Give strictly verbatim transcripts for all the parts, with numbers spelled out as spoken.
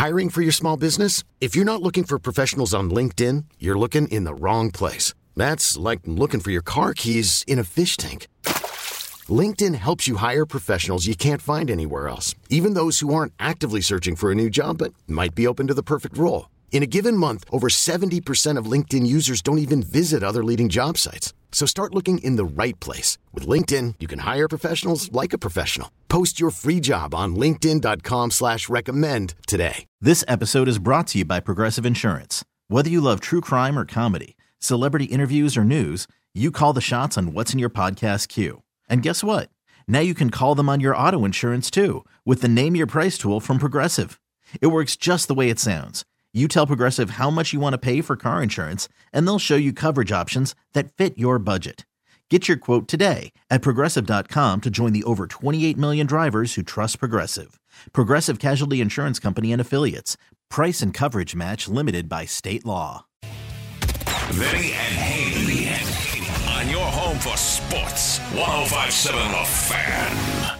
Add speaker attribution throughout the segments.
Speaker 1: Hiring for your small business? If you're not looking for professionals on LinkedIn, you're looking in the wrong place. That's like looking for your car keys in a fish tank. LinkedIn helps you hire professionals you can't find anywhere else, even those who aren't actively searching for a new job but might be open to the perfect role. In a given month, over seventy percent of LinkedIn users don't even visit other leading job sites. So start looking in the right place. With LinkedIn, you can hire professionals like a professional. Post your free job on linkedin dot com slash recommend today.
Speaker 2: This episode is brought to you by Progressive Insurance. Whether you love true crime or comedy, celebrity interviews or news, you call the shots on what's in your podcast queue. And guess what? Now you can call them on your auto insurance too with the Name Your Price tool from Progressive. It works just the way it sounds. You tell Progressive how much you want to pay for car insurance, and they'll show you coverage options that fit your budget. Get your quote today at Progressive dot com to join the over twenty-eight million drivers who trust Progressive. Progressive Casualty Insurance Company and Affiliates. Price and coverage match limited by state law.
Speaker 3: Vinny and Haney on your home for sports. one oh five point seven The Fan.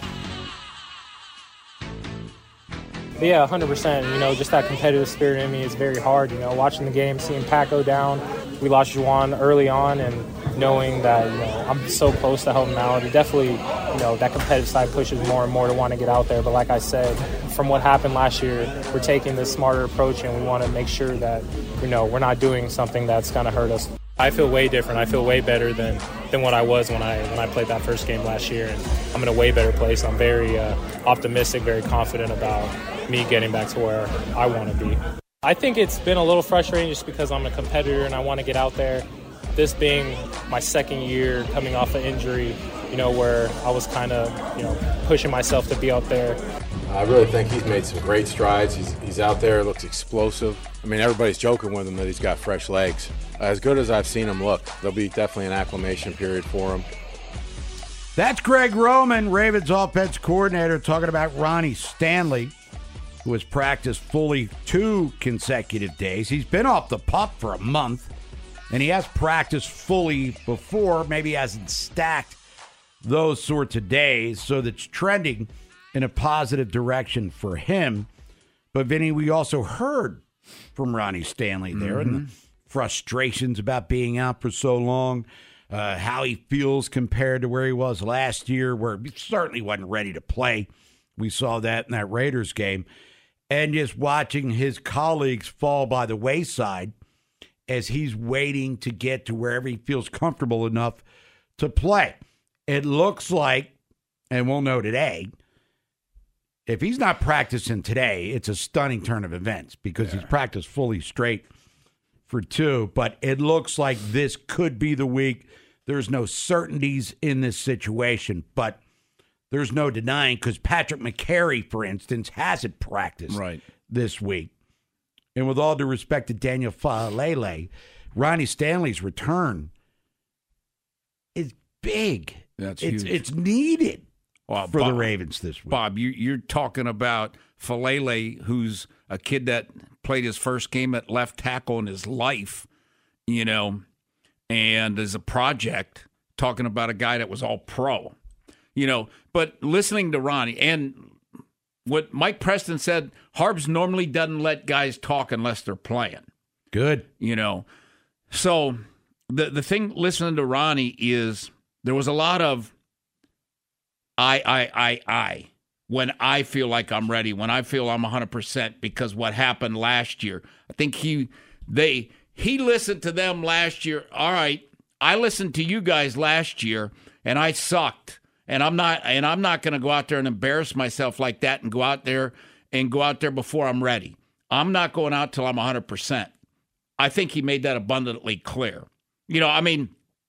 Speaker 4: Yeah, one hundred percent. You know, just that competitive spirit in me is very hard. You know, watching the game, seeing Pat go down. We lost Juwan early on, and knowing that, you know, I'm so close to helping out, it definitely, you know, that competitive side pushes more and more to want to get out there. But like I said, from what happened last year, we're taking this smarter approach, and we want to make sure that, you know, we're not doing something that's going to hurt us. I feel way different. I feel way better than, than what I was when I when I played that first game last year, and I'm in a way better place. I'm very uh, optimistic, very confident about me getting back to where I want to be. I think it's been a little frustrating just because I'm a competitor and I want to get out there. This being my second year coming off an injury, you know, where I was kind of, you know, pushing myself to be out there.
Speaker 5: I really think he's made some great strides. He's, he's out there, looks explosive. I mean, everybody's joking with him that he's got fresh legs. As good as I've seen him look, there'll be definitely an acclimation period for him.
Speaker 6: That's Greg Roman, Ravens offense coordinator, talking about Ronnie Stanley, who has practiced fully two consecutive days. He's been off the pup for a month, and he has practiced fully before, maybe hasn't stacked those sorts of days, so that's trending in a positive direction for him. But, Vinny, we also heard from Ronnie Stanley there mm-hmm. and the frustrations about being out for so long, uh, how he feels compared to where he was last year, where he certainly wasn't ready to play. We saw that in that Raiders game. And just watching his colleagues fall by the wayside as he's waiting to get to wherever he feels comfortable enough to play. It looks like, and we'll know today, if he's not practicing today, it's a stunning turn of events because yeah. he's practiced fully straight for two. But it looks like this could be the week. There's no certainties in this situation, but there's no denying, because Patrick McCary, for instance, hasn't practiced
Speaker 7: right.
Speaker 6: this week. And with all due respect to Daniel Faalele, Ronnie Stanley's return is big.
Speaker 7: That's
Speaker 6: it's,
Speaker 7: huge.
Speaker 6: It's needed
Speaker 7: well,
Speaker 6: for
Speaker 7: Bob,
Speaker 6: the Ravens this week.
Speaker 7: Bob, you, you're talking about Faalele, who's a kid that played his first game at left tackle in his life, you know, and as a project, talking about a guy that was all pro. You know, but listening to Ronnie and what Mike Preston said, Harbs normally doesn't let guys talk unless they're playing.
Speaker 6: Good.
Speaker 7: You know, so the the thing listening to Ronnie is there was a lot of I, I, I, I, when I feel like I'm ready, when I feel I'm one hundred percent because what happened last year. I think he, they, he listened to them last year. All right, I listened to you guys last year and I sucked. And I'm not and I'm not going to go out there and embarrass myself like that and go out there and go out there before I'm ready. I'm not going out till I'm one hundred percent. I think he made that abundantly clear. You know, I mean,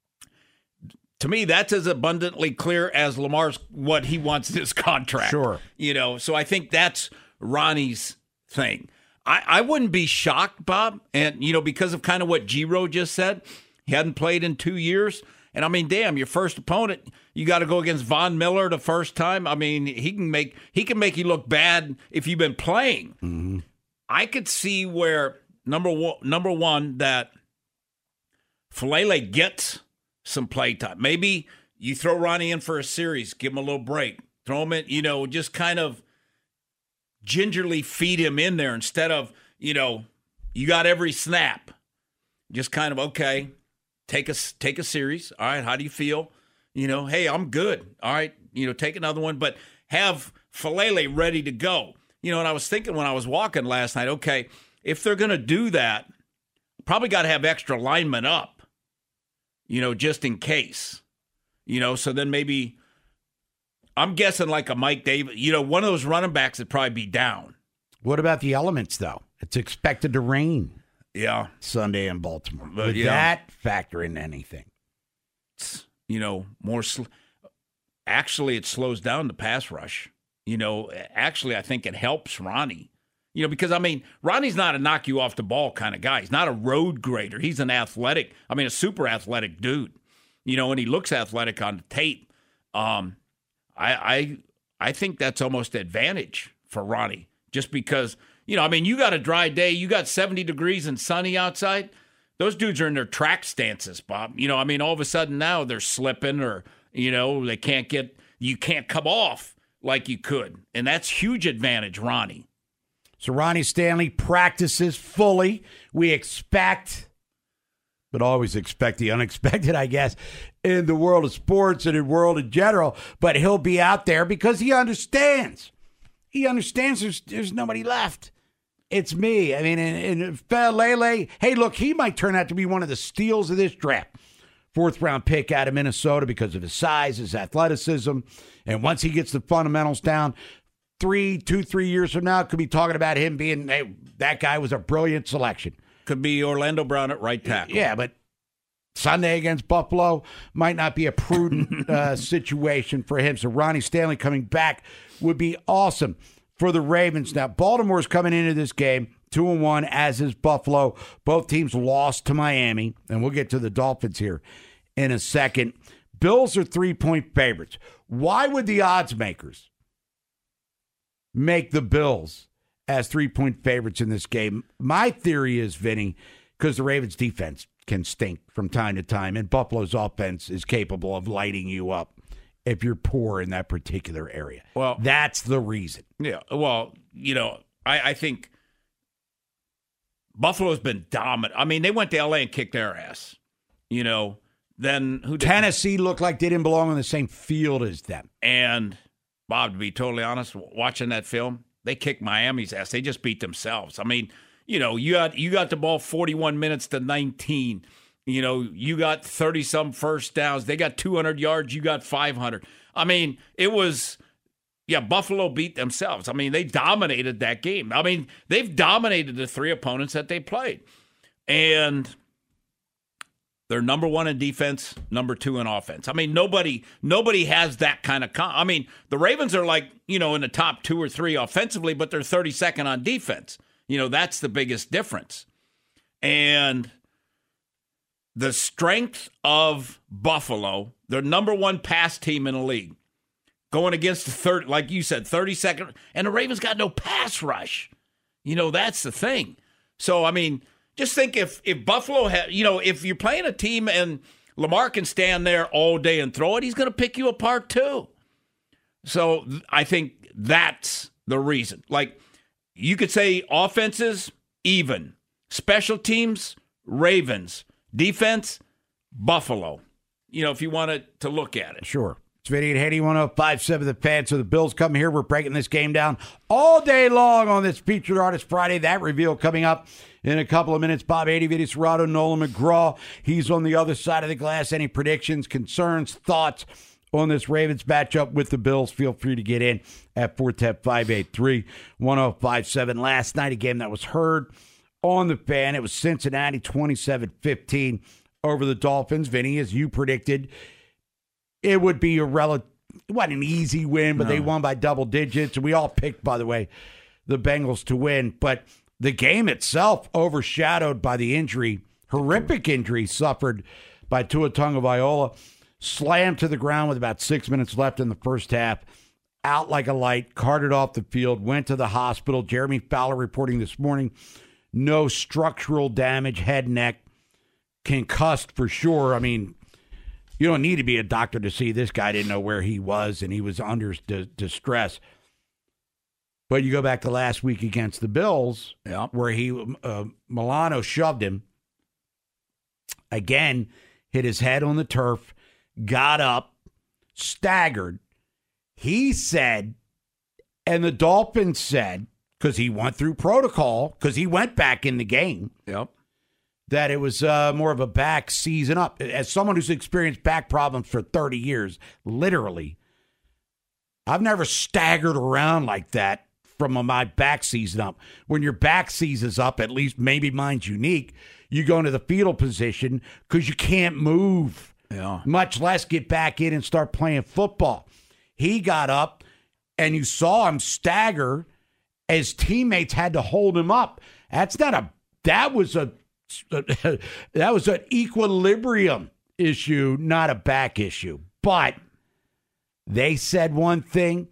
Speaker 7: to me, that's as abundantly clear as Lamar's what he wants in his contract.
Speaker 6: Sure.
Speaker 7: You know, so I think that's Ronnie's thing. I, I wouldn't be shocked, Bob, and, you know, because of kind of what Giro just said, he hadn't played in two years. And, I mean, damn, your first opponent, you got to go against Von Miller the first time. I mean, he can make he can make you look bad if you've been playing.
Speaker 6: Mm-hmm.
Speaker 7: I could see where, number one, number one that Faalele gets some play time. Maybe you throw Ronnie in for a series, give him a little break. Throw him in, you know, just kind of gingerly feed him in there instead of, you know, you got every snap. Just kind of, okay, take a, take a series. All right, how do you feel? You know, hey, I'm good. All right, you know, take another one. But have Falele ready to go. You know, and I was thinking when I was walking last night, okay, if they're going to do that, probably got to have extra linemen up, you know, just in case. You know, so then maybe I'm guessing like a Mike Davis, you know, one of those running backs would probably be down.
Speaker 6: What about the elements, though? It's expected to rain.
Speaker 7: Yeah.
Speaker 6: Sunday in Baltimore.
Speaker 7: But,
Speaker 6: Would
Speaker 7: yeah.
Speaker 6: that factor into anything?
Speaker 7: You know, more sl- actually, it slows down the pass rush. You know, actually, I think it helps Ronnie. You know, because, I mean, Ronnie's not a knock you off the ball kind of guy. He's not a road grader. He's an athletic, I mean, a super athletic dude. You know, and he looks athletic on the tape. Um, I, I, I think that's almost advantage for Ronnie, just because, you know, I mean, you got a dry day, you got seventy degrees and sunny outside. Those dudes are in their track stances, Bob. You know, I mean, all of a sudden now they're slipping or, you know, they can't get, you can't come off like you could. And that's huge advantage, Ronnie.
Speaker 6: So Ronnie Stanley practices fully. We expect, but always expect the unexpected, I guess, in the world of sports and in the world in general. But he'll be out there because he understands. He understands there's, there's nobody left. It's me. I mean, and, and Falele, hey, look, he might turn out to be one of the steals of this draft. Fourth round pick out of Minnesota because of his size, his athleticism. And once he gets the fundamentals down, three, two, three years from now, could be talking about him being, hey, that guy was a brilliant selection.
Speaker 7: Could be Orlando Brown at right tackle.
Speaker 6: Yeah, but Sunday against Buffalo might not be a prudent uh, situation for him. So Ronnie Stanley coming back would be awesome for the Ravens. Now, Baltimore's coming into this game two and one, as is Buffalo. Both teams lost to Miami, and we'll get to the Dolphins here in a second. Bills are three-point favorites. Why would the odds makers make the Bills as three-point favorites in this game? My theory is, Vinny, because the Ravens' defense can stink from time to time, and Buffalo's offense is capable of lighting you up if you're poor in that particular area.
Speaker 7: Well,
Speaker 6: that's the reason.
Speaker 7: Yeah, well, you know, I, I think Buffalo's been dominant. I mean, they went to L A and kicked their ass. You know, then who did
Speaker 6: Tennessee looked like they didn't belong on the same field as them.
Speaker 7: And Bob, to be totally honest, watching that film, they kicked Miami's ass. They just beat themselves. I mean, you know, you got you got the ball forty-one minutes to nineteen. You know, you got thirty-some first downs. They got two hundred yards. You got five hundred. I mean, it was, yeah, Buffalo beat themselves. I mean, they dominated that game. I mean, they've dominated the three opponents that they played. And they're number one in defense, number two in offense. I mean, nobody nobody has that kind of con- I mean, the Ravens are like, you know, in the top two or three offensively, but they're thirty-second on defense. You know, that's the biggest difference. And the strength of Buffalo, their number one pass team in the league, going against the third, like you said, thirty-second, and the Ravens got no pass rush. You know, that's the thing. So, I mean, just think if if Buffalo had, you know, if you're playing a team and Lamar can stand there all day and throw it, he's going to pick you apart too. So I think that's the reason. Like, you could say offenses, even. Special teams, Ravens. Defense, Buffalo. You know, if you wanted to look at it.
Speaker 6: Sure. It's Vinny and Haney, one oh five point seven The Fan. So the Bills come here. We're breaking this game down all day long on this Featured Artist Friday. That reveal coming up in a couple of minutes. Bob Adie, Vinny Serrato, Nolan McGraw. He's on the other side of the glass. Any predictions, concerns, thoughts on this Ravens matchup with the Bills? Feel free to get in at four one zero, five eight three, one oh five seven. Last night, a game that was heard on the Fan. It was Cincinnati twenty-seven fifteen over the Dolphins. Vinny, as you predicted, it would be a relative, it wasn't an easy win, but no. They won by double digits. And we all picked, by the way, the Bengals to win. But the game itself overshadowed by the injury, horrific injury suffered by Tua Tagovailoa. Slammed to the ground with about six minutes left in the first half. Out like a light, carted off the field, went to the hospital. Jeremy Fowler reporting this morning, no structural damage, head, neck, concussed for sure. I mean, you don't need to be a doctor to see this guy didn't know where he was, and he was under d- distress. But you go back to last week against the Bills,
Speaker 7: Yeah.
Speaker 6: where he uh, Milano shoved him. Again, hit his head on the turf, got up, staggered. He said, and the Dolphins said, because he went through protocol, because he went back in the game,
Speaker 7: Yep.
Speaker 6: that it was uh, more of a back season up. As someone who's experienced back problems for thirty years, literally, I've never staggered around like that from my back season up. When your back season's up, at least maybe mine's unique, you go into the fetal position because you can't move,
Speaker 7: Yeah.
Speaker 6: much less get back in and start playing football. He got up, and you saw him stagger as teammates had to hold him up. That's not a, that was a, that was an equilibrium issue, not a back issue. But they said one thing.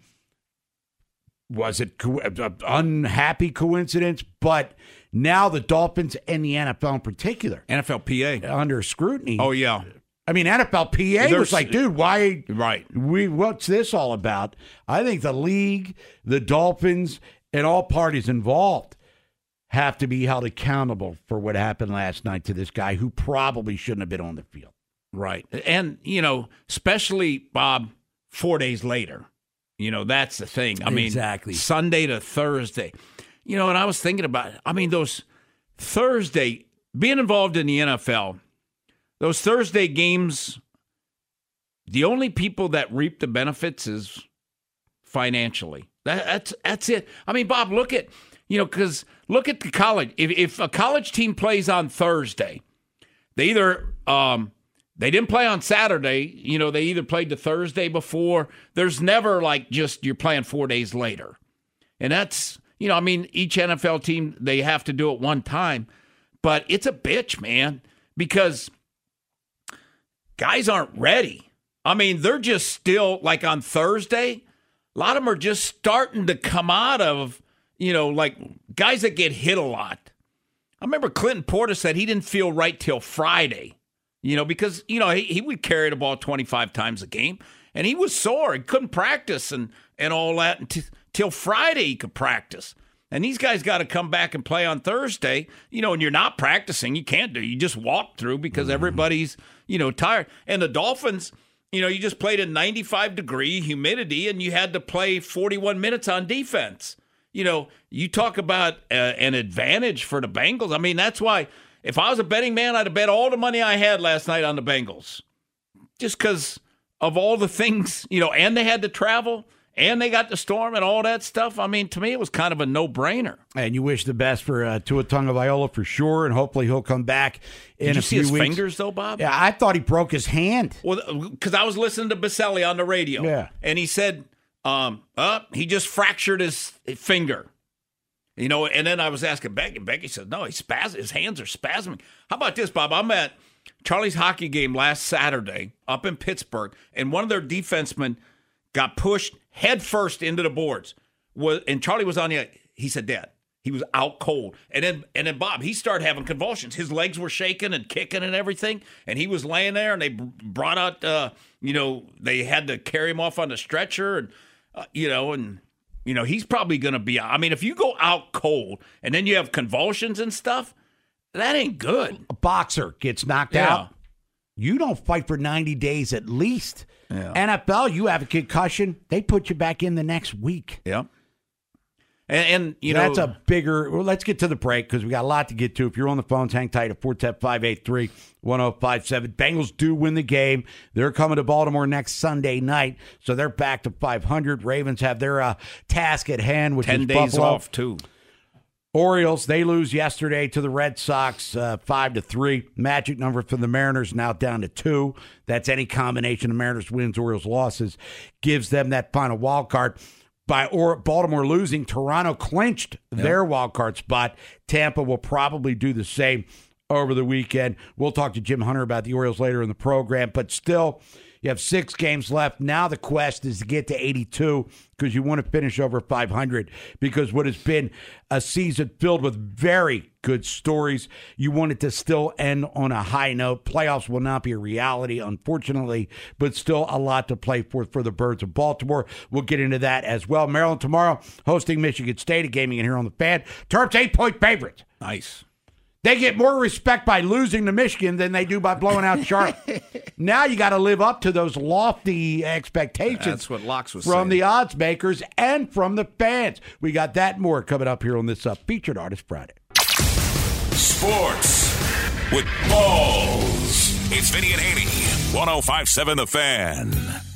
Speaker 6: Was it co- an unhappy coincidence? But now the Dolphins and the N F L in particular,
Speaker 7: N F L P A.
Speaker 6: under scrutiny.
Speaker 7: Oh, yeah.
Speaker 6: I mean, N F L P A
Speaker 7: There's-
Speaker 6: was like, dude, why?
Speaker 7: Right.
Speaker 6: We what's this all about? I think the league, the Dolphins, and all parties involved have to be held accountable for what happened last night to this guy who probably shouldn't have been on the field.
Speaker 7: Right. And, you know, especially, Bob, four days later. You know, that's the thing. I mean,
Speaker 6: Exactly.
Speaker 7: Sunday to Thursday. You know, and I was thinking about it. I mean, those Thursday, being involved in the N F L, those Thursday games, the only people that reap the benefits is financially. That, that's that's it. I mean, Bob, look at, you know, because look at the college. If, if a college team plays on Thursday, they either um, they didn't play on Saturday. You know, they either played the Thursday before. There's never like just you're playing four days later, and that's, you know, I mean, each N F L team, they have to do it one time, but it's a bitch, man, because guys aren't ready. I mean, they're just still like on Thursday. A lot of them are just starting to come out of, you know, like guys that get hit a lot. I remember Clinton Porter said he didn't feel right till Friday, you know, because, you know, he, he would carry the ball twenty-five times a game, and he was sore. He couldn't practice and, and all that until, till Friday he could practice. And these guys got to come back and play on Thursday, you know, and you're not practicing. You can't do. You just walk through because everybody's, you know, tired. And the Dolphins, you know, you just played in ninety-five degree humidity, and you had to play forty-one minutes on defense. You know, you talk about uh, an advantage for the Bengals. I mean, that's why if I was a betting man, I'd have bet all the money I had last night on the Bengals. Just because of all the things, you know, and they had to travel, and they got the storm and all that stuff. I mean, to me, it was kind of a no-brainer.
Speaker 6: And you wish the best for uh, Tua Tagovailoa for sure, and hopefully he'll come back in
Speaker 7: Did you
Speaker 6: a
Speaker 7: see
Speaker 6: few
Speaker 7: his
Speaker 6: weeks.
Speaker 7: fingers, though, Bob?
Speaker 6: Yeah, I thought he broke his hand.
Speaker 7: Well, because I was listening to Baselli on the radio.
Speaker 6: Yeah.
Speaker 7: And he said, um, uh, he just fractured his finger. You know, and then I was asking Becky. Becky said, no, he spaz- his hands are spasming. How about this, Bob? I'm at Charlie's hockey game last Saturday up in Pittsburgh, and one of their defensemen got pushed head first into the boards. Was and Charlie was on the, he said, Dad, he was out cold. And then and then Bob, he started having convulsions. His legs were shaking and kicking and everything. And he was laying there, and they brought out, uh, you know, they had to carry him off on the stretcher, and, uh, you know, and, you know, he's probably going to be, I mean, if you go out cold and then you have convulsions and stuff, that ain't good.
Speaker 6: A boxer gets knocked
Speaker 7: Yeah.
Speaker 6: out. You don't fight for ninety days at least.
Speaker 7: Yeah.
Speaker 6: N F L, you have a concussion, they put you back in the next week.
Speaker 7: Yeah. And, and you
Speaker 6: That's
Speaker 7: know,
Speaker 6: a bigger. Well, let's get to the break because we got a lot to get to. If you're on the phones, hang tight at four one zero, five eight three, one zero five seven. Bengals do win the game. They're coming to Baltimore next Sunday night, so they're back to five hundred. Ravens have their uh, task at hand, which
Speaker 7: ten
Speaker 6: is
Speaker 7: days
Speaker 6: Buffalo.
Speaker 7: off, too.
Speaker 6: Orioles, they lose yesterday to the Red Sox, uh, five to three. Magic number for the Mariners now down to two. That's any combination of Mariners wins, Orioles losses, gives them that final wild card. By or Baltimore losing, Toronto clinched yep. their wild card spot. Tampa will probably do the same over the weekend. We'll talk to Jim Hunter about the Orioles later in the program, but still, You have six games left. Now the quest is to get to eighty-two because you want to finish over five hundred because what has been a season filled with very good stories. You want it to still end on a high note. Playoffs will not be a reality, unfortunately, but still a lot to play for for the Birds of Baltimore. We'll get into that as well. Maryland tomorrow hosting Michigan State, a gaming in here on the Fan. Terps eight-point favorites.
Speaker 7: Nice.
Speaker 6: They get more respect by losing to Michigan than they do by blowing out Charlotte. Now you got to live up to those lofty expectations.
Speaker 7: That's what Locks was
Speaker 6: from
Speaker 7: saying.
Speaker 6: the odds makers and from the fans. We got that and more coming up here on this uh, Featured Artist Friday.
Speaker 3: Sports with balls. It's Vinny and Haney. one oh five point seven The Fan.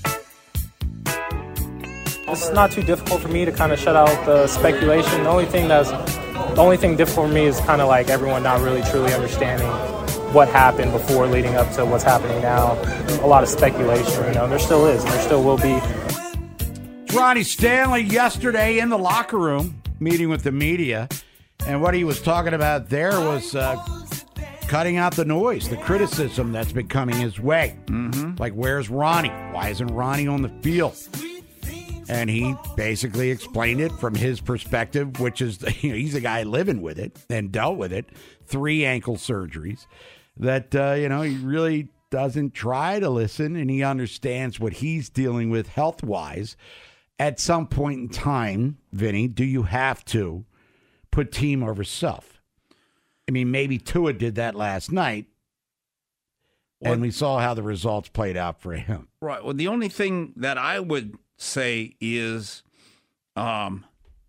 Speaker 4: It's not too difficult for me to kind of shut out the speculation. The only thing that's the only thing difficult for me is kind of like everyone not really truly understanding what happened before leading up to what's happening now. A lot of speculation, you know, there still is, and there still will be.
Speaker 6: Ronnie Stanley yesterday in the locker room meeting with the media, and what he was talking about there was uh, cutting out the noise, the criticism that's been coming his way. Mm-hmm. Like, where's Ronnie? Why isn't Ronnie on the field? And he basically explained it from his perspective, which is, you know, he's a guy living with it and dealt with it, three ankle surgeries, that, uh, you know, he really doesn't try to listen, and he understands what he's dealing with health-wise. At some point in time, Vinny, do you have to put team over self? I mean, maybe Tua did that last night, and well, we saw how the results played out for him.
Speaker 7: Right. Well, the only thing that I would say is um,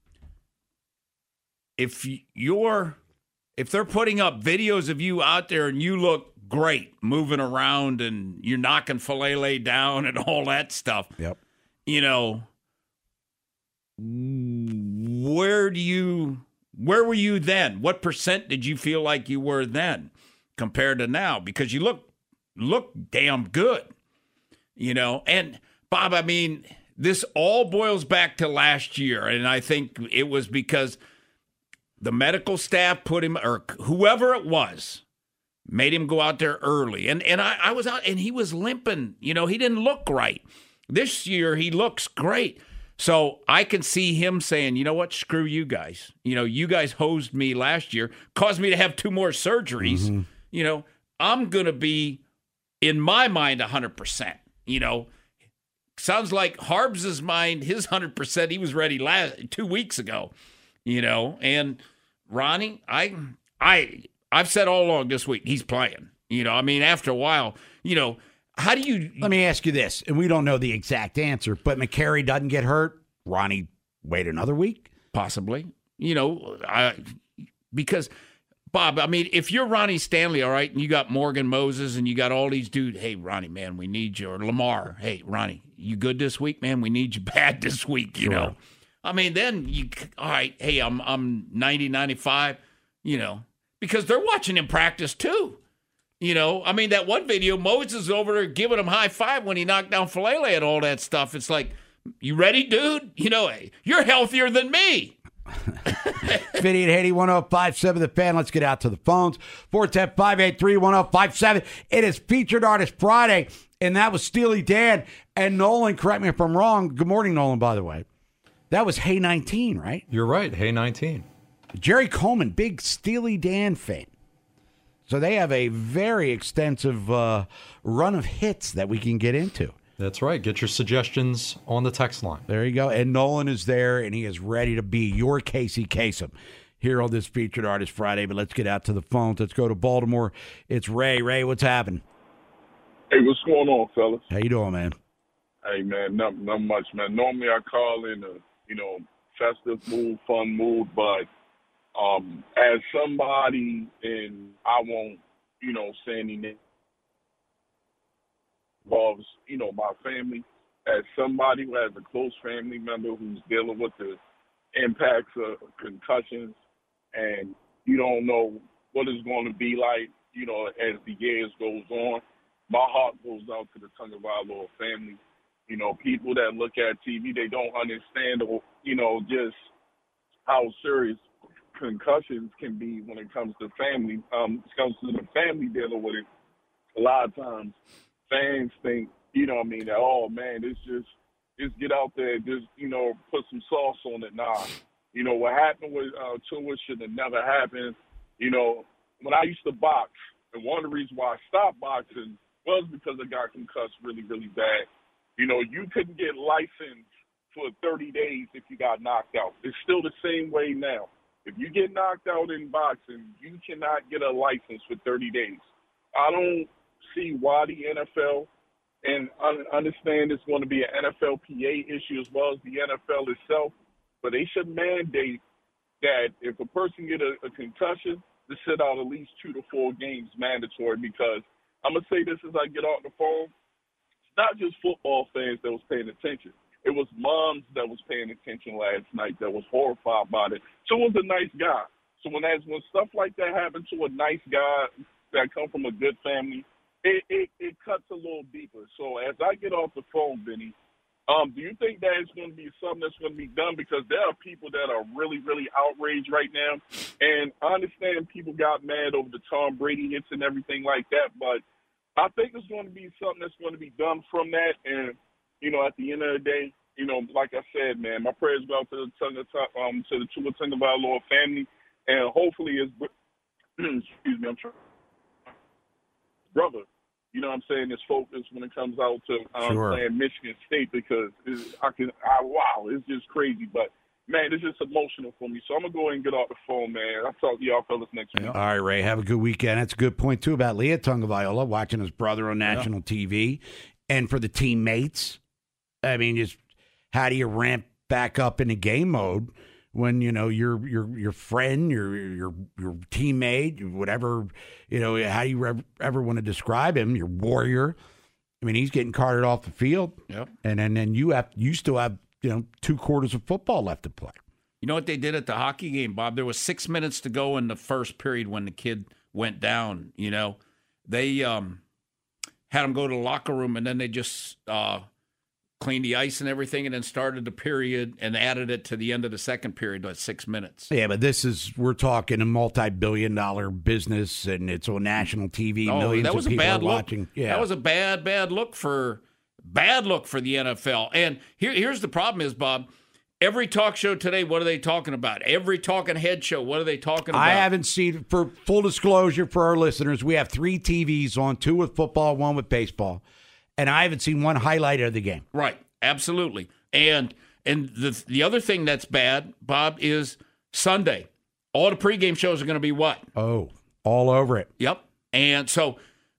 Speaker 7: if you're if they're putting up videos of you out there and you look great moving around and you're knocking Falele down and all that stuff,
Speaker 6: yep.
Speaker 7: you know, where do you where were you then? What percent did you feel like you were then compared to now? Because you look look damn good, you know. And Bob, I mean, this all boils back to last year, and I think it was because the medical staff put him, or whoever it was, made him go out there early. And and I, I was out, and he was limping. You know, he didn't look right. This year, he looks great. So I can see him saying, you know what, screw you guys. You know, you guys hosed me last year, caused me to have two more surgeries. Mm-hmm. You know, I'm going to be, in my mind, one hundred percent. You know, sounds like Harbs' mind, his one hundred percent, he was ready last two weeks ago. You know, and Ronnie, I, I, I've said all along this week, he's playing. You know, I mean, after a while, you know, how do you...
Speaker 6: Let me ask you this, and we don't know the exact answer, but McCary doesn't get hurt. Ronnie wait another week?
Speaker 7: Possibly. You know, I, because, Bob, I mean, if you're Ronnie Stanley, all right, and you got Morgan Moses and you got all these dudes, hey, Ronnie, man, we need you. Or Lamar, hey, Ronnie, you good this week, man? We need you bad this week, you
Speaker 6: sure.
Speaker 7: know. I mean, then you, all right, hey, I'm I'm ninety, ninety-five, you know, because they're watching him practice too. You know, I mean, that one video, Moses over there giving him high five when he knocked down Falele and all that stuff. It's like, you ready, dude? You know, hey, you're healthier than me.
Speaker 6: Vinny and Haney, one oh five point seven The Fan. Let's get out to the phones. four one zero, five eight three, one oh five seven. It is Featured Artist Friday, and that was Steely Dan. And Nolan, correct me if I'm wrong. Good morning, Nolan, by the way. That was Hey nineteen, right?
Speaker 8: You're right, Hey nineteen.
Speaker 6: Jerry Coleman, big Steely Dan fan. So they have a very extensive uh, run of hits that we can get into.
Speaker 8: That's right. Get your suggestions on the text line.
Speaker 6: There you go. And Nolan is there, and he is ready to be your Casey Kasem here on this Featured Artist Friday. But let's get out to the phones. Let's go to Baltimore. It's Ray. Ray, what's happening?
Speaker 9: Hey, what's going on, fellas?
Speaker 6: How you doing, man?
Speaker 9: Hey, man, not, not much, man. Normally I call in a, you know, festive mood, fun mood, but um, as somebody, and I won't, you know, say any name, involves, you know, my family, as somebody who has a close family member who's dealing with the impacts of concussions, and you don't know what it's going to be like, you know, as the years goes on, my heart goes out to the Tagovailoa family. You know, people that look at T V, they don't understand, you know, just how serious concussions can be when it comes to family. Um, it comes to the family dealing with it. A lot of times, fans think you know what I mean, that, oh, man, it's just, just get out there, just, you know, put some sauce on it. Nah, you know, what happened with uh, Tua should have never happened. You know, when I used to box, and one of the reasons why I stopped boxing was because I got concussed really, really bad. You know, you couldn't get licensed for thirty days if you got knocked out. It's still the same way now. If you get knocked out in boxing, you cannot get a license for thirty days. I don't see why the N F L, and I understand it's going to be an N F L P A issue as well as the N F L itself, but they should mandate that if a person get a, a concussion, to sit out at least two to four games mandatory, because I'm going to say this as I get off the phone. It's not just football fans that was paying attention. It was moms that was paying attention last night that was horrified by it. So it was a nice guy. So when that's, when stuff like that happens to a nice guy that come from a good family, it, it, it cuts a little deeper. So as I get off the phone, Vinny, um, do you think that it's going to be something that's going to be done? Because there are people that are really, really outraged right now. And I understand people got mad over the Tom Brady hits and everything like that, but I think there's going to be something that's going to be done from that. And, you know, at the end of the day, you know, like I said, man, my prayers go out to the Tonga, um, to the Tua Tagovailoa family, and hopefully his, excuse me, I'm trying, brother, you know what I'm saying, is focused when it comes out to um,
Speaker 6: sure.
Speaker 9: playing Michigan State, because it's, I can, I, wow, it's just crazy. But, man, it's just emotional for me. So I'm going to go ahead and get off the phone, man. I'll talk to y'all fellas next week.
Speaker 6: All right, Ray, have a good weekend. That's a good point, too, about Tua Tagovailoa, watching his brother on national yeah. T V. And for the teammates, I mean, just how do you ramp back up into game mode when, you know, your your your friend, your your your teammate, whatever, you know, how do you ever, ever want to describe him, your warrior? I mean, he's getting carted off the field.
Speaker 7: Yep.
Speaker 6: And then and you have you still have, you know, two quarters of football left to play.
Speaker 7: You know what they did at the hockey game, Bob? There was six minutes to go in the first period when the kid went down, you know. They um, had him go to the locker room, and then they just uh, cleaned the ice and everything, and then started the period and added it to the end of the second period at six minutes.
Speaker 6: Yeah, but this is, we're talking a multi-billion dollar business, and it's on national T V.
Speaker 7: Oh,
Speaker 6: Millions
Speaker 7: that was
Speaker 6: of
Speaker 7: a
Speaker 6: people
Speaker 7: bad
Speaker 6: are
Speaker 7: look.
Speaker 6: watching. Yeah.
Speaker 7: That was a bad, bad look for bad look for the N F L. And here, here's the problem is, Bob, every talk show today, what are they talking about? Every talking head show, what are they talking about?
Speaker 6: I haven't seen, for full disclosure for our listeners, we have three T Vs on, two with football, one with baseball, and I haven't seen one highlight of the game.
Speaker 7: Right, absolutely. And and the the other thing that's bad, Bob, is Sunday. All the pregame shows are going to be what?
Speaker 6: Oh, all over it.
Speaker 7: Yep. And so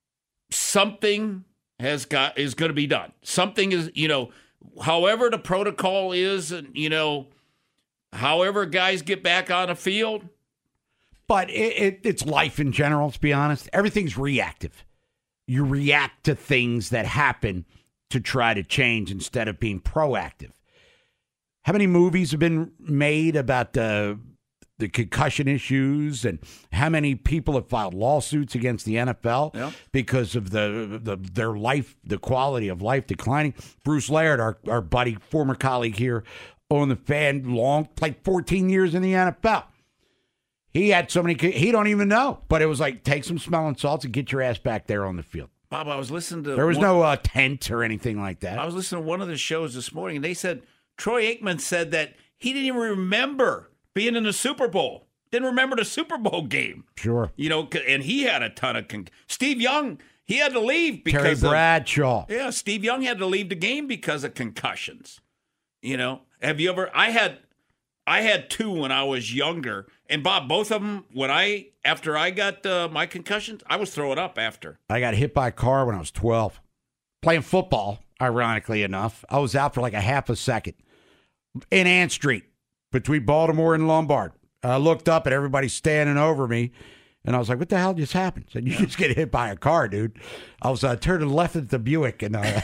Speaker 7: something has got is going to be done. Something is, you know, however the protocol is, and, you know, however guys get back on the field.
Speaker 6: But it, it, it's life in general, let's be honest. Everything's reactive. You react to things that happen to try to change instead of being proactive. How many movies have been made about the the concussion issues, and how many people have filed lawsuits against the N F L
Speaker 7: yep.
Speaker 6: because of the, the their life, the quality of life declining? Bruce Laird, our, our buddy, former colleague here on the Fan, long, played fourteen years in the N F L. He had so many, he don't even know, but it was like, take some smelling salts and get your ass back there on the field.
Speaker 7: Bob, I was listening to...
Speaker 6: There was
Speaker 7: one,
Speaker 6: no uh, tent or anything like that.
Speaker 7: I was listening to one of the shows this morning, and they said, Troy Aikman said that he didn't even remember being in the Super Bowl. Didn't remember the Super Bowl game.
Speaker 6: Sure.
Speaker 7: You know, and he had a ton of... Con- Steve Young, he had to leave because
Speaker 6: Terry
Speaker 7: of...
Speaker 6: Bradshaw.
Speaker 7: Yeah, Steve Young had to leave the game because of concussions. You know, have you ever... I had... I had two when I was younger, and Bob, both of them, when I after I got uh, my concussions, I was throwing up after.
Speaker 6: I got hit by a car when I was twelve, playing football. Ironically enough, I was out for like a half a second in Ann Street between Baltimore and Lombard. I looked up and everybody standing over me, and I was like, "What the hell just happened?" I said, "You just get hit by a car, dude." I was uh, turning left at the Buick, and. Uh,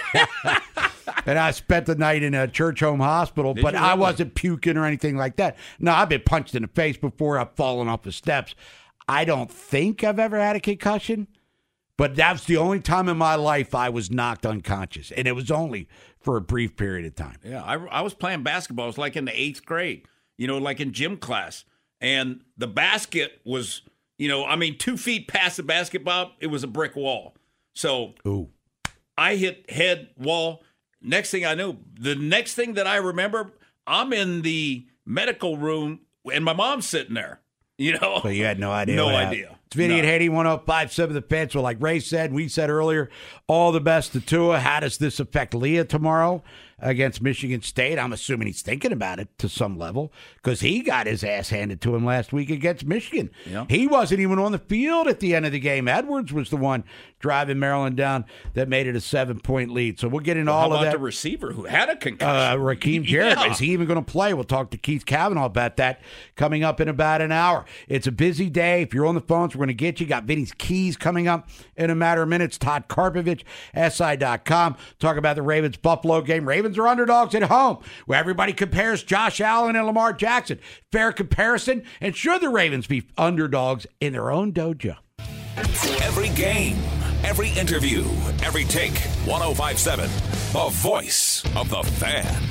Speaker 6: And I spent the night in a church home hospital,
Speaker 7: Did
Speaker 6: but
Speaker 7: you
Speaker 6: I
Speaker 7: really?
Speaker 6: wasn't puking or anything like that. No, I've been punched in the face before. I've fallen off the steps. I don't think I've ever had a concussion, but that's the only time in my life I was knocked unconscious, and it was only for a brief period of time.
Speaker 7: Yeah, I, I was playing basketball. It was like in the eighth grade, you know, like in gym class. And the basket was, you know, I mean, two feet past the basketball, it was a brick wall. So
Speaker 6: Ooh.
Speaker 7: I hit head wall. Next thing I knew, the next thing that I remember, I'm in the medical room and my mom's sitting there. You know,
Speaker 6: but you had no idea.
Speaker 7: No
Speaker 6: what
Speaker 7: idea.
Speaker 6: Happened. It's Vinny
Speaker 7: no.
Speaker 6: and Haiti, one oh five seven The Fence. Well, like Ray said, we said earlier, all the best to Tua. How does this affect Leah tomorrow against Michigan State? I'm assuming he's thinking about it to some level because he got his ass handed to him last week against Michigan.
Speaker 7: Yeah.
Speaker 6: He wasn't even on the field at the end of the game. Edwards was the one driving Maryland down that made it a seven-point lead. So we'll get into
Speaker 7: well,
Speaker 6: all
Speaker 7: how
Speaker 6: of
Speaker 7: about
Speaker 6: that.
Speaker 7: the receiver who had a concussion?
Speaker 6: Uh, Raheem Jarrett.
Speaker 7: Yeah.
Speaker 6: Is he even going to play? We'll talk to Keith Kavanaugh about that coming up in about an hour. It's a busy day. If you're on the phones, we're going to get you. Got Vinny's Keys coming up in a matter of minutes. Todd Karpovich, S I dot com. Talk about the Ravens-Buffalo game. Ravens are underdogs at home, where everybody compares Josh Allen and Lamar Jackson. Fair comparison? And should the Ravens be underdogs in their own dojo?
Speaker 3: Every game, every interview, every take. one oh five point seven, the voice of the fan.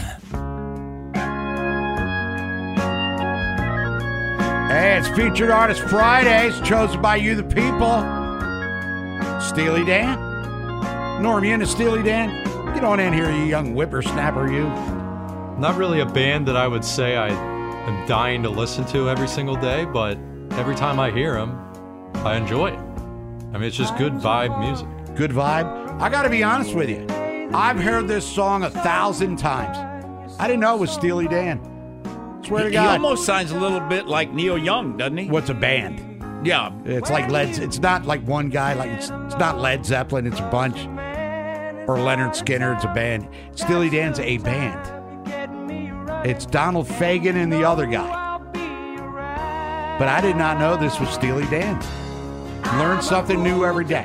Speaker 6: Hey, it's Featured Artist Fridays, chosen by you, the people. Steely Dan. Norm, you into Steely Dan? Get on in here, you young whippersnapper, you.
Speaker 8: Not really a band that I would say I am dying to listen to every single day, but every time I hear them, I enjoy it. I mean, it's just good vibe music.
Speaker 6: Good vibe. I got to be honest with you. I've heard this song a thousand times. I didn't know it was Steely Dan. Swear to
Speaker 7: he,
Speaker 6: God.
Speaker 7: he almost sounds a little bit like Neil Young, doesn't he?
Speaker 6: What's a band?
Speaker 7: Yeah.
Speaker 6: It's like Led. It's not like one guy. Like it's, it's not Led Zeppelin. It's a bunch. Or Leonard Skinner. It's a band. Steely Dan's a band. It's Donald Fagen and the other guy. But I did not know this was Steely Dan. Learn something new every day.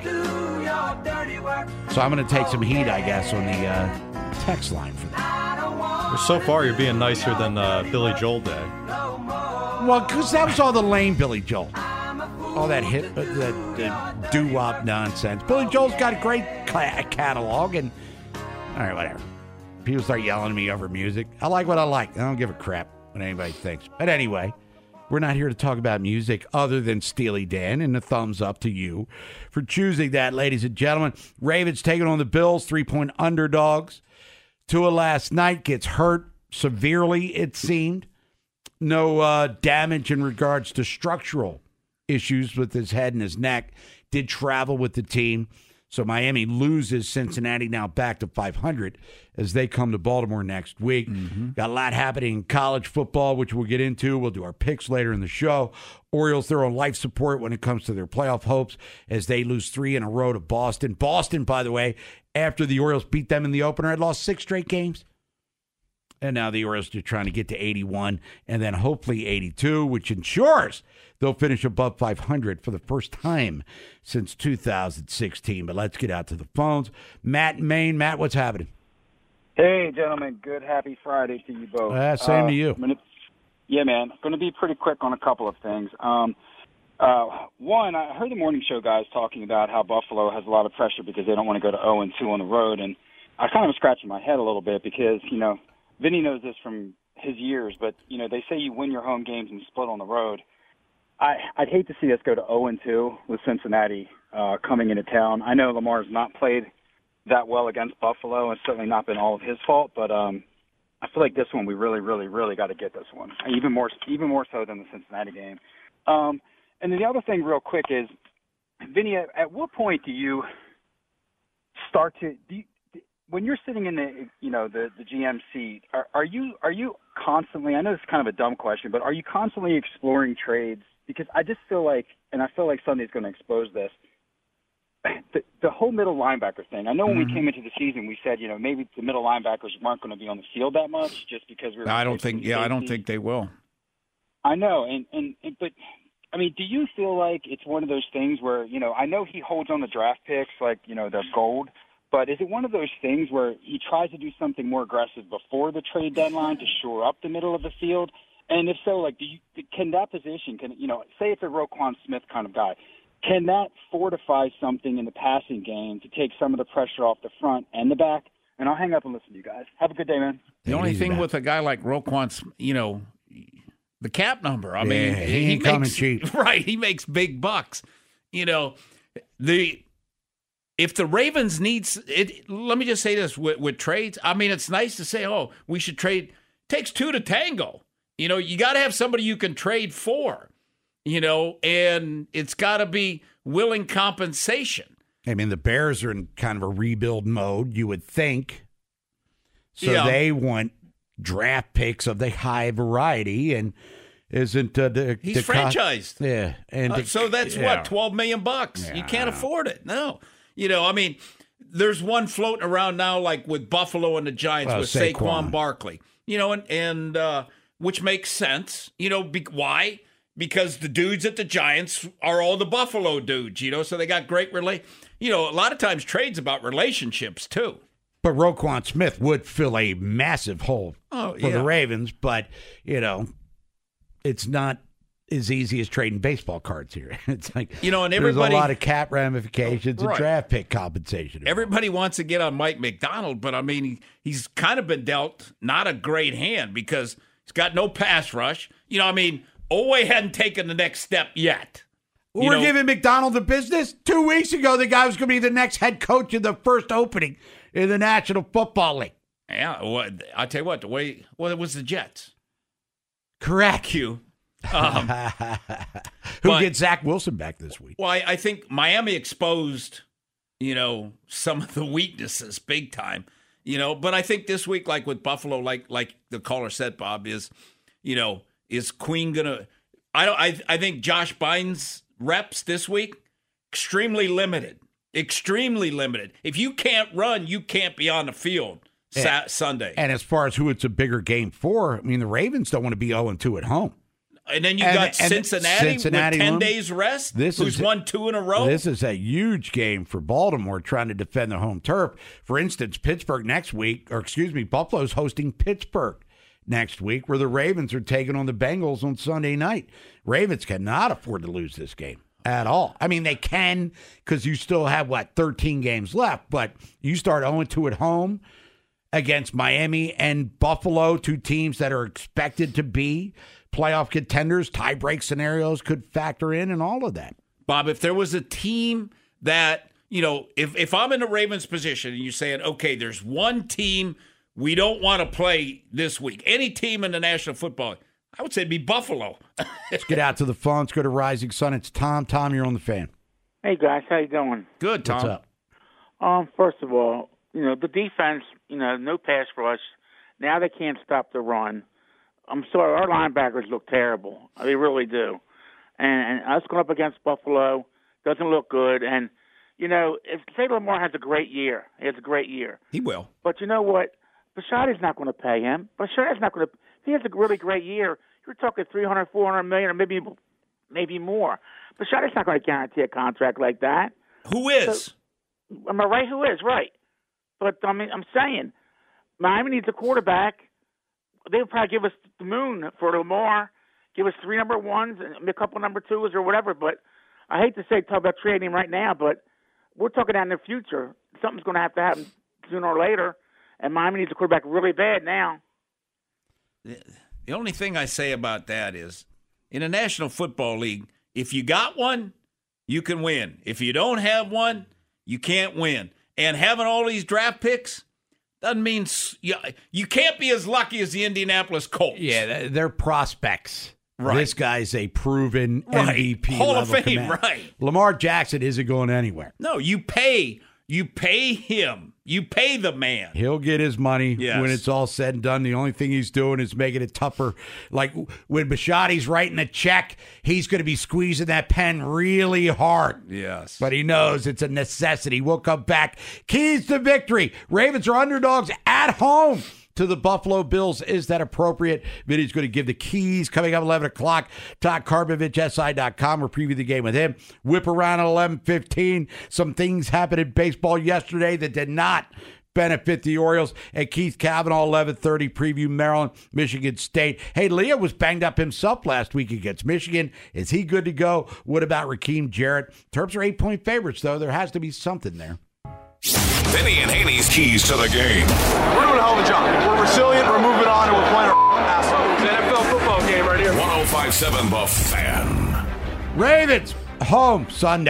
Speaker 6: So I'm going to take some heat, I guess, on the uh, text line for that.
Speaker 8: Well, so far, you're being nicer than uh, Billy Joel did.
Speaker 6: Well, because that was all the lame Billy Joel. All that hit, uh, the, the doo-wop nonsense. Billy Joel's got a great ca- catalog, and all right, whatever. People start yelling at me over music. I like what I like. I don't give a crap what anybody thinks. But anyway, we're not here to talk about music other than Steely Dan, and a thumbs up to you for choosing that, ladies and gentlemen. Ravens taking on the Bills, three-point underdogs. Tua last night gets hurt severely, it seemed. No uh, damage in regards to structural issues with his head and his neck. Did travel with the team. So Miami loses. Cincinnati now back to five hundred as they come to Baltimore next week. Mm-hmm. Got a lot happening in college football, which we'll get into. We'll do our picks later in the show. Orioles, they're on life support when it comes to their playoff hopes as they lose three in a row to Boston. Boston, by the way, after the Orioles beat them in the opener, had lost six straight games. And now the Orioles are trying to get to eighty-one and then hopefully eighty-two, which ensures they'll finish above five hundred for the first time since two thousand sixteen. But let's get out to the phones. Matt in Maine. Matt, what's happening?
Speaker 10: Hey, gentlemen. Good, happy Friday to you both.
Speaker 6: Uh, same
Speaker 10: uh,
Speaker 6: to you.
Speaker 10: Gonna, yeah, man. Going to be pretty quick on a couple of things. Um, uh, one, I heard the morning show guys talking about how Buffalo has a lot of pressure because they don't want to go to oh and two on the road. And I kind of was scratching my head a little bit because, you know, Vinny knows this from his years, but, you know, they say you win your home games and split on the road. I, I'd hate to see us go to oh and two with Cincinnati uh, coming into town. I know Lamar's not played that well against Buffalo, and it's certainly not been all of his fault, but um, I feel like this one we really, really, really got to get this one, even more even more so than the Cincinnati game. Um, and then the other thing real quick is, Vinny, at, at what point do you start to do you, when you're sitting in the, you know, the, the G M seat, are, are you are you constantly, I know this is kind of a dumb question, but are you constantly exploring trades? Because I just feel like, and I feel like Sunday's going to expose this, the, the whole middle linebacker thing. I know when mm-hmm. we came into the season, we said, you know, maybe the middle linebackers weren't going to be on the field that much just because we were.
Speaker 7: I don't think, yeah, I don't think they will.
Speaker 10: I know, and, and, and but, I mean, do you feel like it's one of those things where, you know, I know he holds on the draft picks like, you know, they're gold, but is it one of those things where he tries to do something more aggressive before the trade deadline to shore up the middle of the field? And if so, like, do you, can that position, can you know, say it's a Roquan Smith kind of guy, can that fortify something in the passing game to take some of the pressure off the front and the back? And I'll hang up and listen to you guys. Have a good day, man.
Speaker 7: The only thing with a guy like Roquan, you know, the cap number. I
Speaker 6: yeah,
Speaker 7: mean,
Speaker 6: he,
Speaker 7: he,
Speaker 6: ain't
Speaker 7: makes
Speaker 6: coming cheap.
Speaker 7: Right, he makes big bucks. You know, the if the Ravens needs it, let me just say this with, with trades. I mean, it's nice to say, oh, we should trade. It takes two to tango. You know, you got to have somebody you can trade for, you know, and it's got to be willing compensation.
Speaker 6: I mean, the Bears are in kind of a rebuild mode, you would think. So
Speaker 7: Yeah.
Speaker 6: they want draft picks of the high variety, and isn't uh, the
Speaker 7: He's
Speaker 6: the co-
Speaker 7: franchised.
Speaker 6: yeah, and
Speaker 7: Uh,
Speaker 6: the-
Speaker 7: so that's
Speaker 6: yeah.
Speaker 7: what, twelve million bucks. You can't
Speaker 6: Yeah.
Speaker 7: afford it. No. You know, I mean, there's one floating around now, like with Buffalo and the Giants
Speaker 6: Well,
Speaker 7: with
Speaker 6: Saquon.
Speaker 7: Saquon Barkley. You know, and and uh, which makes sense. You know, be, why? Because the dudes at the Giants are all the Buffalo dudes. You know, so they got great relate. You know, a lot of times trades about relationships too.
Speaker 6: But Roquan Smith would fill a massive hole
Speaker 7: Oh,
Speaker 6: for
Speaker 7: yeah.
Speaker 6: the Ravens, but you know, it's not as easy as trading baseball cards here. It's like
Speaker 7: You know, and
Speaker 6: there's
Speaker 7: everybody-
Speaker 6: a lot of cap ramifications and
Speaker 7: Right.
Speaker 6: draft pick compensation.
Speaker 7: Everybody wants to get on Mike McDonald, but I mean, he, he's kind of been dealt not a great hand because he's got no pass rush. You know, I mean, Oweh hadn't taken the next step yet. You
Speaker 6: We're
Speaker 7: know-
Speaker 6: giving McDonald the business. Two weeks ago, the guy was going to be the next head coach in the first opening in the National Football League.
Speaker 7: Yeah, well, I'll tell you what, the way, well, it was the Jets.
Speaker 6: Correct.
Speaker 7: Q. Um,
Speaker 6: Who
Speaker 7: but-
Speaker 6: gets Zach Wilson back this week?
Speaker 7: well, I, I think Miami exposed, you know, some of the weaknesses big time, you know, but I think this week, like with Buffalo, like like the caller said, Bob, is, you know, is Queen going to, I don't, I, I think Josh Biden's reps this week, extremely limited, extremely limited. If you can't run, you can't be on the field Sat- Sunday.
Speaker 6: And as far as who it's a bigger game for, I mean, the Ravens don't want to be oh and two at home.
Speaker 7: And then you
Speaker 6: And-
Speaker 7: got
Speaker 6: and
Speaker 7: Cincinnati,
Speaker 6: Cincinnati
Speaker 7: with ten
Speaker 6: won.
Speaker 7: days rest,
Speaker 6: This
Speaker 7: who's
Speaker 6: is-
Speaker 7: won two in a row.
Speaker 6: This is a huge game for Baltimore trying to defend their home turf. For instance, Pittsburgh next week, or excuse me, Buffalo's hosting Pittsburgh next week, where the Ravens are taking on the Bengals on Sunday night. Ravens cannot afford to lose this game at all. I mean, they can because you still have, what, thirteen games left, but you start oh and two at home against Miami and Buffalo, two teams that are expected to be playoff contenders. Tie-break scenarios could factor in and all of that.
Speaker 7: Bob, if there was a team that, you know, if, if I'm in the Ravens position and you're saying, okay, there's one team we don't want to play this week, any team in the National Football League, I would say it'd be Buffalo.
Speaker 6: Let's get out to the phone. Let's go to Rising Sun. It's Tom. Tom, you're on the fan.
Speaker 11: Hey guys, how you doing?
Speaker 7: Good, Tom.
Speaker 6: What's up?
Speaker 11: Um, first of all, you know the defense. You know, no pass rush. Now they can't stop the run. I'm sorry, our linebackers look terrible. They really do. And, and us going up against Buffalo doesn't look good. And you know, if say Lamar has a great year, he has a great year.
Speaker 7: He will.
Speaker 11: But you know what? Bisciotti's not going to pay him. Bisciotti's not going to. If he has a really great year, you're talking three hundred, four hundred million, or maybe maybe more. Bisciotti's not going to guarantee a contract like that.
Speaker 7: Who is?
Speaker 11: So, am I right? Who is right? But I mean, I'm saying Miami needs a quarterback. They'll probably give us the moon for Lamar, give us three number ones and a couple number twos or whatever. But I hate to say talk about trading him right now, but we're talking down in the future. Something's going to have to happen sooner or later, and Miami needs a quarterback really bad now.
Speaker 7: The only thing I say about that is, in a National Football League, if you got one, you can win. If you don't have one, you can't win. And having all these draft picks doesn't mean you, you can't be as lucky as the Indianapolis Colts.
Speaker 6: Yeah, they're prospects.
Speaker 7: Right.
Speaker 6: This guy's a proven
Speaker 7: Right.
Speaker 6: M V P
Speaker 7: Hall of
Speaker 6: level
Speaker 7: Fame,
Speaker 6: commander.
Speaker 7: right.
Speaker 6: Lamar Jackson isn't going anywhere.
Speaker 7: No, you pay. You pay him. You pay the man.
Speaker 6: He'll get his money
Speaker 7: Yes.
Speaker 6: when it's all said and done. The only thing he's doing is making it tougher. Like when Bisciotti's writing a check, he's going to be squeezing that pen really hard.
Speaker 7: Yes.
Speaker 6: But he knows it's a necessity. We'll come back. Keys to victory. Ravens are underdogs at home to the Buffalo Bills. Is that appropriate? Vinny's going to give the keys coming up eleven o'clock. Todd Karbovich, S I dot com. We'll preview the game with him. Whip around at eleven fifteen. Some things happened in baseball yesterday that did not benefit the Orioles. And Keith Cavanaugh, eleven thirty, preview Maryland, Michigan State. Hey, Leo was banged up himself last week against Michigan. Is he good to go? What about Raheem Jarrett? Terps are eight-point favorites, though. There has to be something there.
Speaker 3: Vinny and Haney's keys to the game.
Speaker 12: We're doing a hell of a job. We're resilient, we're moving on, and we're playing our ass off. It's an N F L football game right here.
Speaker 3: one oh five point seven The Fan.
Speaker 6: Ravens home Sunday.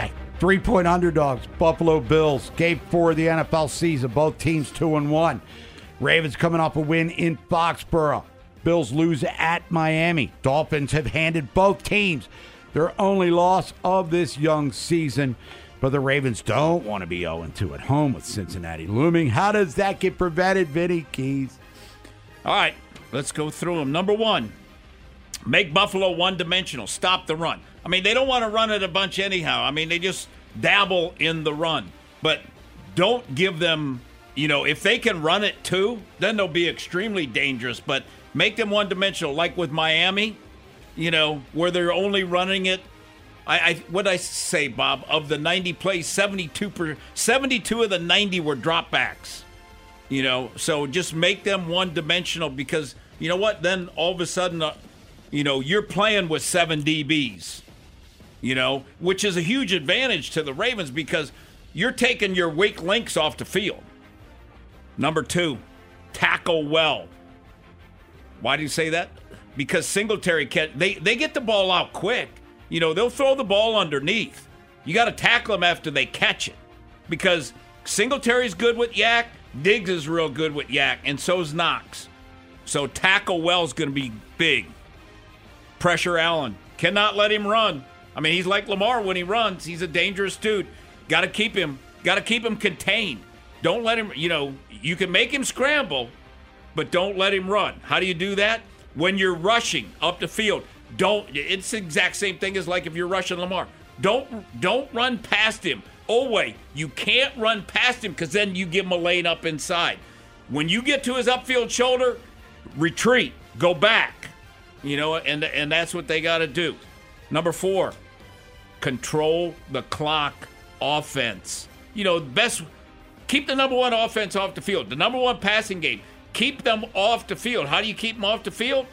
Speaker 6: Three-point underdogs, Buffalo Bills. Game four of the N F L season. Both teams two and one. Ravens coming off a win in Foxborough. Bills lose at Miami. Dolphins have handed both teams their only loss of this young season. But the Ravens don't want to be oh and two at home with Cincinnati looming. How does that get prevented, Vinny Keys?
Speaker 7: All right, let's go through them. Number one, make Buffalo one-dimensional. Stop the run. I mean, they don't want to run it a bunch anyhow. I mean, they just dabble in the run. But don't give them, you know, if they can run it too, then they'll be extremely dangerous. But make them one-dimensional, like with Miami, you know, where they're only running it. I, I what I say, Bob, of the ninety plays, seventy-two per, seventy-two of the ninety were dropbacks. You know, so just make them one-dimensional because, you know what, then all of a sudden, uh, you know, you're playing with seven D Bs, you know, which is a huge advantage to the Ravens because you're taking your weak links off the field. Number two, tackle well. Why do you say that? Because Singletary, can, they, they get the ball out quick. You know, they'll throw the ball underneath. You got to tackle them after they catch it. Because Singletary's good with Yak, Diggs is real good with Yak, and so's Knox. So tackle well is going to be big. Pressure Allen. Cannot let him run. I mean, he's like Lamar when he runs. He's a dangerous dude. Got to keep him, got to keep him contained. Don't let him, you know, you can make him scramble, but don't let him run. How do you do that? When you're rushing up the field. Don't, it's the exact same thing as like if you're rushing Lamar. Don't don't run past him. Oh, wait, you can't run past him because then you give him a lane up inside. When you get to his upfield shoulder, retreat, go back. You know, and, and that's what they got to do. Number four, control the clock offense. You know, best, keep the number one offense off the field. The number one passing game, keep them off the field. How do you keep them off the field?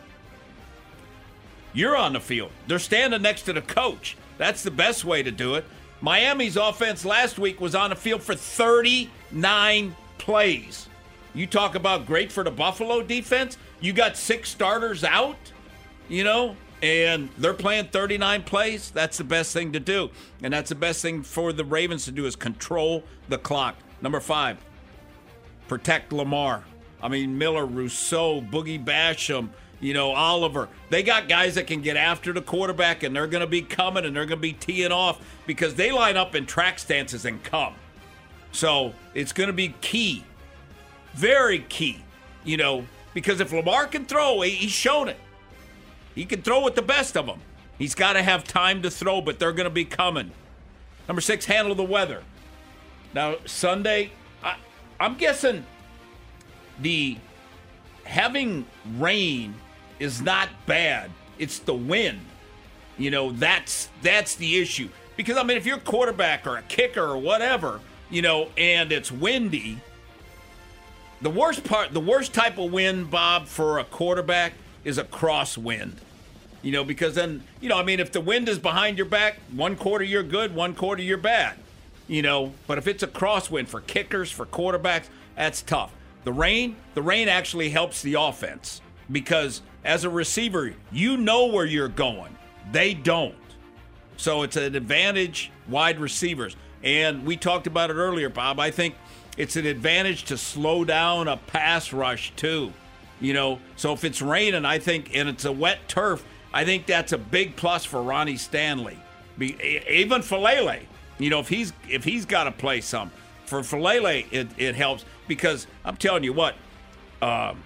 Speaker 7: You're on the field. They're standing next to the coach. That's the best way to do it. Miami's offense last week was on the field for thirty-nine plays. You talk about great for the Buffalo defense. You got six starters out, you know, and they're playing thirty-nine plays. That's the best thing to do. And that's the best thing for the Ravens to do is control the clock. Number five, protect Lamar. I mean, Miller, Rousseau, Boogie Basham, you know, Oliver. They got guys that can get after the quarterback, and they're going to be coming, and they're going to be teeing off because they line up in track stances and come. So it's going to be key, very key, you know, because if Lamar can throw, he's shown it. He can throw with the best of them. He's got to have time to throw, but they're going to be coming. Number six, handle the weather. Now, Sunday, I, I'm guessing the having rain is not bad. It's the wind. You know, that's that's the issue. Because, I mean, if you're a quarterback or a kicker or whatever, you know, and it's windy, the worst part, the worst type of wind, Bob, for a quarterback is a crosswind. You know, because then, you know, I mean, if the wind is behind your back, one quarter you're good, one quarter you're bad. You know, but if it's a crosswind for kickers, for quarterbacks, that's tough. The rain, the rain actually helps the offense because as a receiver, you know where you're going. They don't. So it's an advantage, wide receivers. And we talked about it earlier, Bob. I think it's an advantage to slow down a pass rush, too. You know, so if it's raining, I think, and it's a wet turf, I think that's a big plus for Ronnie Stanley. Be, even Falele, you know, if he's if he's got to play some. For Falele, it, it helps because I'm telling you what, um,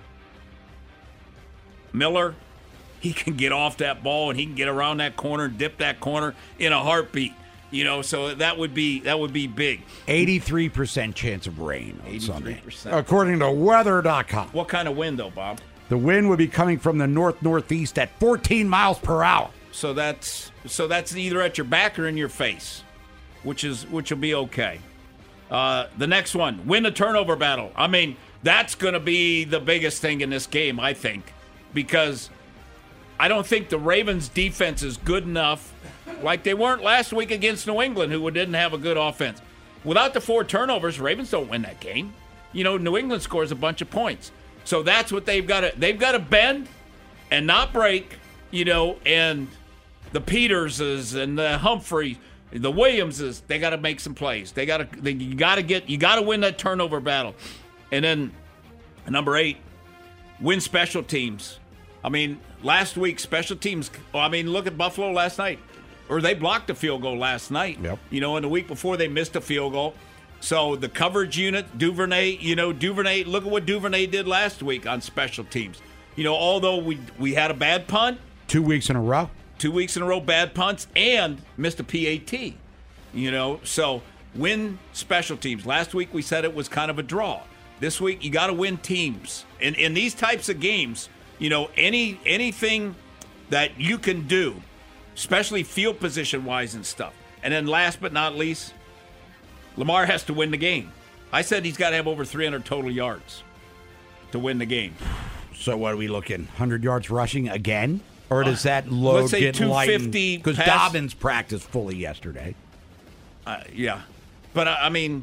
Speaker 7: Miller, he can get off that ball and he can get around that corner, dip that corner in a heartbeat. You know, so that would be that would be big.
Speaker 6: eighty-three percent chance of rain on
Speaker 7: eighty-three percent.
Speaker 6: Sunday, according to weather dot com.
Speaker 7: What kind of wind, though, Bob?
Speaker 6: The wind would be coming from the north-northeast at fourteen miles per hour.
Speaker 7: So that's so that's either at your back or in your face, which is which will be okay. Uh, the next one, win the turnover battle. I mean, that's going to be the biggest thing in this game, I think, because I don't think the Ravens' defense is good enough, like they weren't last week against New England, who didn't have a good offense. Without the four turnovers, Ravens don't win that game. You know, New England scores a bunch of points. So that's what they've got to they've got to bend and not break, you know, and the Peterses and the Humphrey, The Williamses, they got to make some plays. They got to, they, you got to get, you got to win that turnover battle. And then number eight, win special teams. I mean, last week special teams. I mean, look at Buffalo last night, or they blocked a field goal last night.
Speaker 6: Yep.
Speaker 7: You know, and the week before they missed a field goal. So the coverage unit, Duvernay. You know, Duvernay. Look at what Duvernay did last week on special teams. You know, although we we had a bad punt,
Speaker 6: two weeks in a row.
Speaker 7: Two weeks in a row, bad punts, and missed a P A T. You know, so win special teams. Last week we said it was kind of a draw. This week you got to win teams. In in these types of games, you know, any anything that you can do, especially field position wise and stuff. And then last but not least, Lamar has to win the game. I said he's got to have over three hundred total yards to win the game.
Speaker 6: So what are we looking? one hundred yards rushing again? Or does that load
Speaker 7: Let's say
Speaker 6: get lightened? Because Dobbins practiced fully yesterday.
Speaker 7: Uh, yeah, but uh, I mean,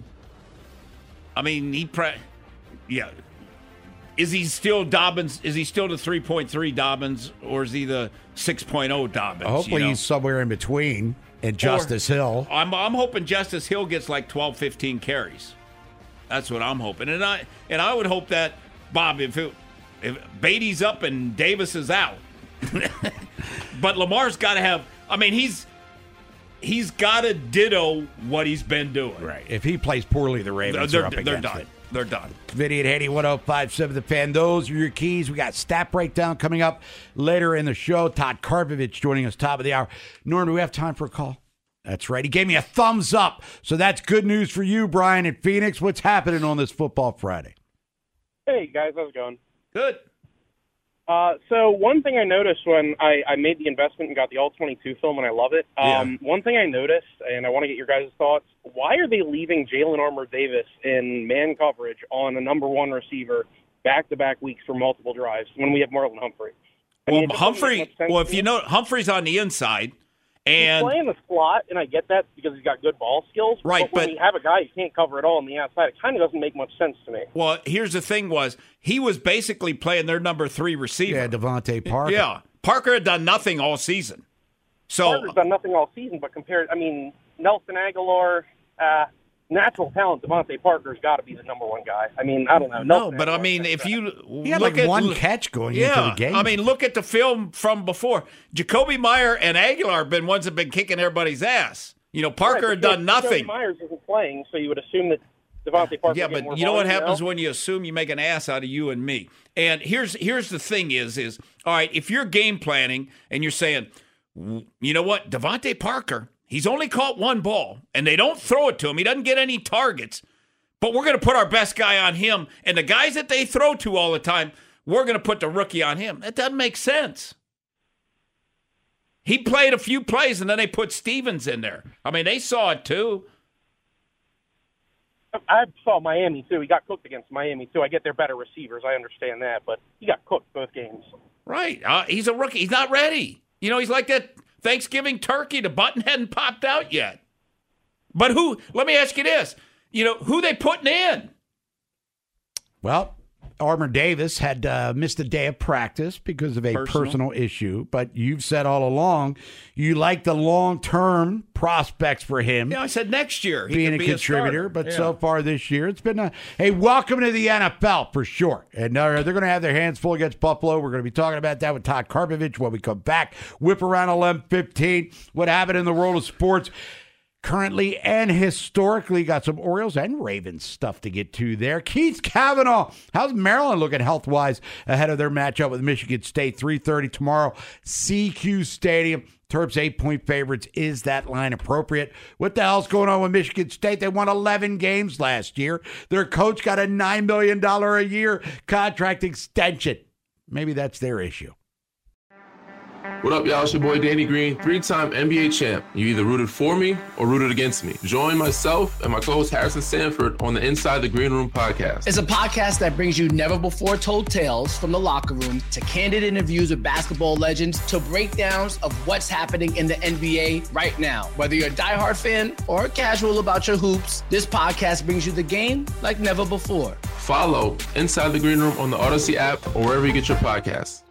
Speaker 7: I mean he pre- yeah. Is he still Dobbins? Is he still the three point three Dobbins, or is he the six point oh Dobbins?
Speaker 6: Hopefully
Speaker 7: you know?
Speaker 6: He's somewhere in between. And Justice
Speaker 7: or,
Speaker 6: Hill.
Speaker 7: I'm I'm hoping Justice Hill gets like twelve, fifteen carries. That's what I'm hoping, and I and I would hope that Bob, if it, if Beatty's up and Davis is out. But Lamar's got to have. I mean, he's he's got to ditto what he's been doing.
Speaker 6: Right. If he plays poorly, the Ravens
Speaker 7: they're,
Speaker 6: are up
Speaker 7: they're
Speaker 6: against
Speaker 7: done.
Speaker 6: it.
Speaker 7: They're done.
Speaker 6: Vinny and Haney, one oh five seven The Fan. Those are your keys. We got stat breakdown coming up later in the show. Todd Karpovich joining us top of the hour. Norm, do we have time for a call? That's right. He gave me a thumbs up. So that's good news for you, Brian in Phoenix. What's happening on this Football Friday?
Speaker 13: Hey, guys. How's it going?
Speaker 7: Good.
Speaker 13: Uh, so one thing I noticed when I, I made the investment and got the all twenty-two film, and I love it. Um, yeah. One thing I noticed, and I want to get your guys' thoughts, why are they leaving Jalen Armour-Davis in man coverage on a number one receiver back-to-back weeks for multiple drives when we have Marlon Humphrey? I
Speaker 7: well,
Speaker 13: mean,
Speaker 7: Humphrey, well, if you know, Humphrey's on the inside. And
Speaker 13: he's playing the slot, and I get that because he's got good ball skills.
Speaker 7: Right,
Speaker 13: but when
Speaker 7: but
Speaker 13: you have a guy who can't cover it all on the outside, it kind of doesn't make much sense to me.
Speaker 7: Well, here's the thing: was he was basically playing their number three receiver?
Speaker 6: Yeah, Devontae Parker.
Speaker 7: Yeah, Parker had done nothing all season. So
Speaker 13: Parker's done nothing all season, but compared, I mean, Nelson Aguilar, uh, natural talent, Devontae Parker's got to be the number one guy. I mean, I don't know.
Speaker 7: No, but I mean, if you
Speaker 6: he had
Speaker 7: look
Speaker 6: like
Speaker 7: at
Speaker 6: one catch going
Speaker 7: yeah,
Speaker 6: into the game.
Speaker 7: I mean, look at the film from before. Jacoby Meyer and Aguilar have been ones that have been kicking everybody's ass. You know, Parker
Speaker 13: right,
Speaker 7: had done nothing.
Speaker 13: Jacoby Myers isn't playing, so you would assume that Devontae Parker.
Speaker 7: Yeah,
Speaker 13: would get more
Speaker 7: but you know what
Speaker 13: volume,
Speaker 7: happens
Speaker 13: you know?
Speaker 7: when you assume you make an ass out of you and me. And here's here's the thing: is is all right if you're game planning and you're saying, you know what, Devontae Parker. He's only caught one ball, and they don't throw it to him. He doesn't get any targets. But we're going to put our best guy on him. And the guys that they throw to all the time, we're going to put the rookie on him. That doesn't make sense. He played a few plays, and then they put Stevens in there. I mean, they saw it too.
Speaker 13: I saw Miami, too. He got cooked against Miami, too. I get they're better receivers. I understand that. But he got cooked both games.
Speaker 7: Right. Uh, he's a rookie. He's not ready. You know, he's like that Thanksgiving turkey. The button hadn't popped out yet. But who, let me ask you this, you know, who they putting in?
Speaker 6: Well, Armour-Davis had uh, missed a day of practice because of a personal. personal issue. But you've said all along you like the long-term prospects for him.
Speaker 7: Yeah, I said next year. He
Speaker 6: being a
Speaker 7: be
Speaker 6: contributor.
Speaker 7: A
Speaker 6: but
Speaker 7: yeah.
Speaker 6: so far this year, it's been a, hey, welcome to the N F L for sure. And uh, they're going to have their hands full against Buffalo. We're going to be talking about that with Todd Karpovich when we come back. Whip around eleven fifteen. What happened in the world of sports currently and historically. Got some Orioles and Ravens stuff to get to there. Keith Kavanaugh, how's Maryland looking health-wise ahead of their matchup with Michigan State? three thirty tomorrow, C Q Stadium. Terps eight-point favorites. Is that line appropriate? What the hell's going on with Michigan State? They won eleven games last year. Their coach got a nine million dollars a year contract extension. Maybe that's their issue.
Speaker 14: What up, y'all? It's your boy Danny Green, three-time N B A champ. You either rooted for me or rooted against me. Join myself and my co-host Harrison Sanford on the Inside the Green Room podcast.
Speaker 15: It's a podcast that brings you never-before-told tales from the locker room to candid interviews with basketball legends to breakdowns of what's happening in the N B A right now. Whether you're a diehard fan or casual about your hoops, this podcast brings you the game like never before.
Speaker 14: Follow Inside the Green Room on the Odyssey app or wherever you get your podcasts.